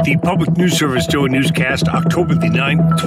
The Public News Service Daily Newscast, October the 9th,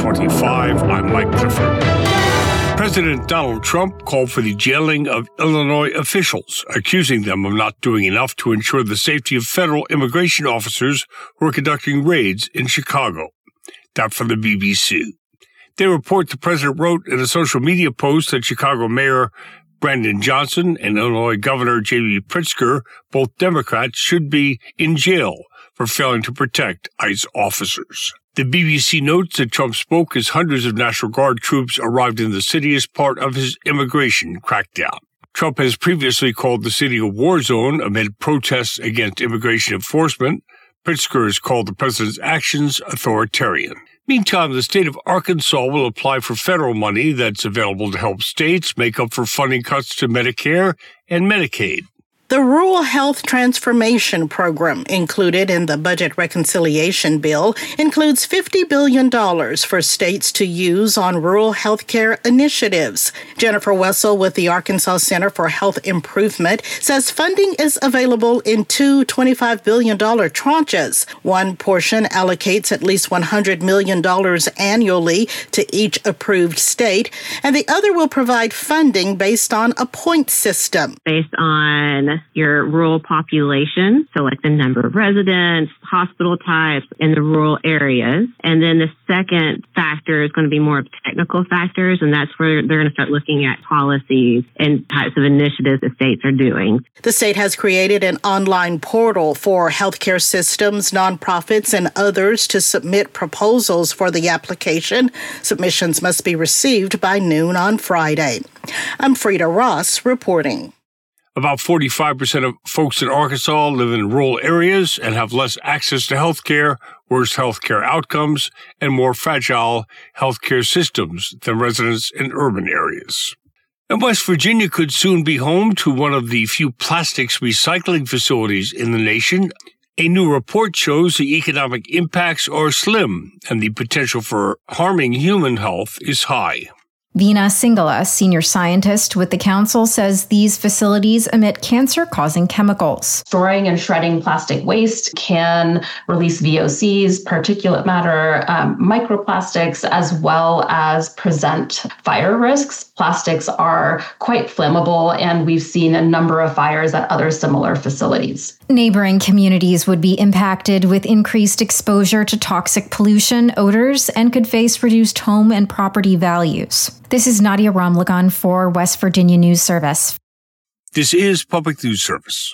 2025. I'm Mike Clifford. President Donald Trump called for the jailing of Illinois officials, accusing them of not doing enough to ensure the safety of federal immigration officers who are conducting raids in Chicago. That from the BBC. They report the president wrote in a social media post that Chicago Mayor Brandon Johnson and Illinois Governor J.B. Pritzker, both Democrats, should be in jail for failing to protect ICE officers. The BBC notes that Trump spoke as hundreds of National Guard troops arrived in the city as part of his immigration crackdown. Trump has previously called the city a war zone amid protests against immigration enforcement. Pritzker has called the president's actions authoritarian. Meantime, the state of Arkansas will apply for federal money that's available to help states make up for funding cuts to Medicare and Medicaid. The Rural Health Transformation Program, included in the Budget Reconciliation Bill, includes $50 billion for states to use on rural health care initiatives. Jennifer Wessel with the Arkansas Center for Health Improvement says funding is available in two $25 billion tranches. One portion allocates at least $100 million annually to each approved state, and the other will provide funding based on a point system. Based on your rural population, so like the number of residents, hospital types in the rural areas. And then the second factor is going to be more of technical factors, and that's where they're going to start looking at policies and types of initiatives the states are doing. The state has created an online portal for healthcare systems, nonprofits, and others to submit proposals for the application. Submissions must be received by noon on Friday. I'm Frida Ross reporting. About 45% of folks in Arkansas live in rural areas and have less access to health care, worse health care outcomes, and more fragile health care systems than residents in urban areas. And West Virginia could soon be home to one of the few plastics recycling facilities in the nation. A new report shows the economic impacts are slim and the potential for harming human health is high. Veena Singala, senior scientist with the council, says these facilities emit cancer-causing chemicals. Storing and shredding plastic waste can release VOCs, particulate matter, microplastics, as well as present fire risks. Plastics are quite flammable, and we've seen a number of fires at other similar facilities. Neighboring communities would be impacted with increased exposure to toxic pollution, odors, and could face reduced home and property values. This is Nadia Ramlagan for West Virginia News Service. This is Public News Service.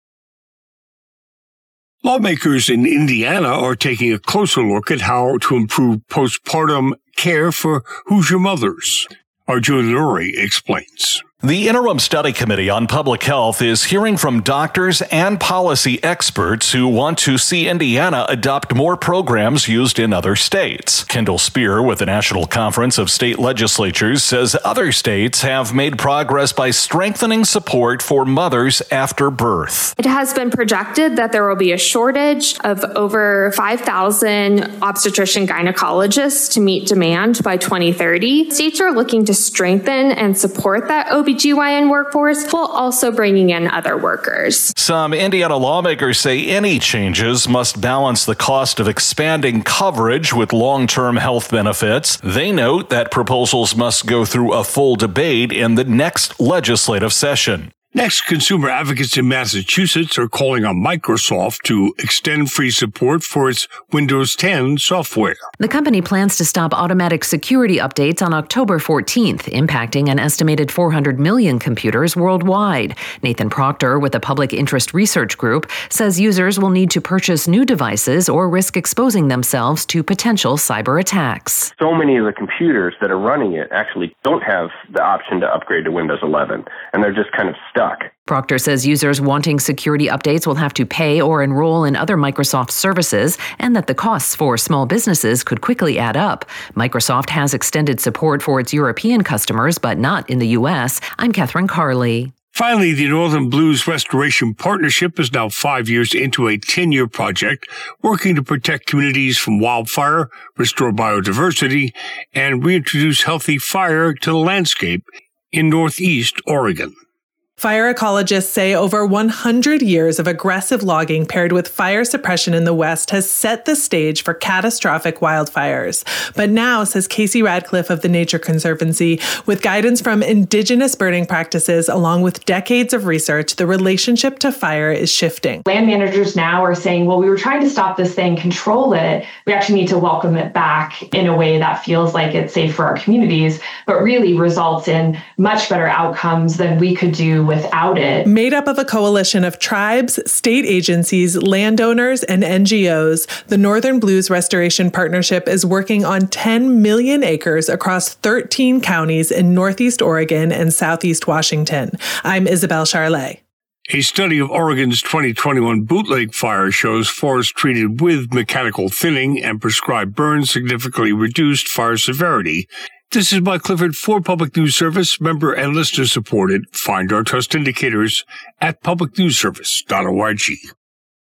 Lawmakers in Indiana are taking a closer look at how to improve postpartum care for Hoosier mothers. Arjun Lurie explains. The Interim Study Committee on Public Health is hearing from doctors and policy experts who want to see Indiana adopt more programs used in other states. Kendall Spear with the National Conference of State Legislatures says other states have made progress by strengthening support for mothers after birth. It has been projected that there will be a shortage of over 5,000 obstetrician gynecologists to meet demand by 2030. States are looking to strengthen and support that OBGYN workforce while also bringing in other workers. Some Indiana lawmakers say any changes must balance the cost of expanding coverage with long-term health benefits. They note that proposals must go through a full debate in the next legislative session. Next, consumer advocates in Massachusetts are calling on Microsoft to extend free support for its Windows 10 software. The company plans to stop automatic security updates on October 14th, impacting an estimated 400 million computers worldwide. Nathan Proctor with the Public Interest Research Group says users will need to purchase new devices or risk exposing themselves to potential cyber attacks. So many of the computers that are running it actually don't have the option to upgrade to Windows 11, and they're just kind of stuck. Proctor says users wanting security updates will have to pay or enroll in other Microsoft services, and that the costs for small businesses could quickly add up. Microsoft has extended support for its European customers, but not in the U.S. I'm Catherine Carley. Finally, the Northern Blues Restoration Partnership is now 5 years into a 10-year project working to protect communities from wildfire, restore biodiversity, and reintroduce healthy fire to the landscape in Northeast Oregon. Fire ecologists say over 100 years of aggressive logging paired with fire suppression in the West has set the stage for catastrophic wildfires. But now, says Casey Radcliffe of the Nature Conservancy, with guidance from indigenous burning practices along with decades of research, the relationship to fire is shifting. Land managers now are saying, well, we were trying to stop this thing, control it. We actually need to welcome it back in a way that feels like it's safe for our communities, but really results in much better outcomes than we could do without it. Made up of a coalition of tribes, state agencies, landowners, and NGOs, the Northern Blues Restoration Partnership is working on 10 million acres across 13 counties in Northeast Oregon and Southeast Washington. I'm Isabel Charlet. A study of Oregon's 2021 bootleg fire shows forests treated with mechanical thinning and prescribed burns significantly reduced fire severity. This is Mike Clifford for Public News Service, member and listener supported. Find our trust indicators at publicnewsservice.org.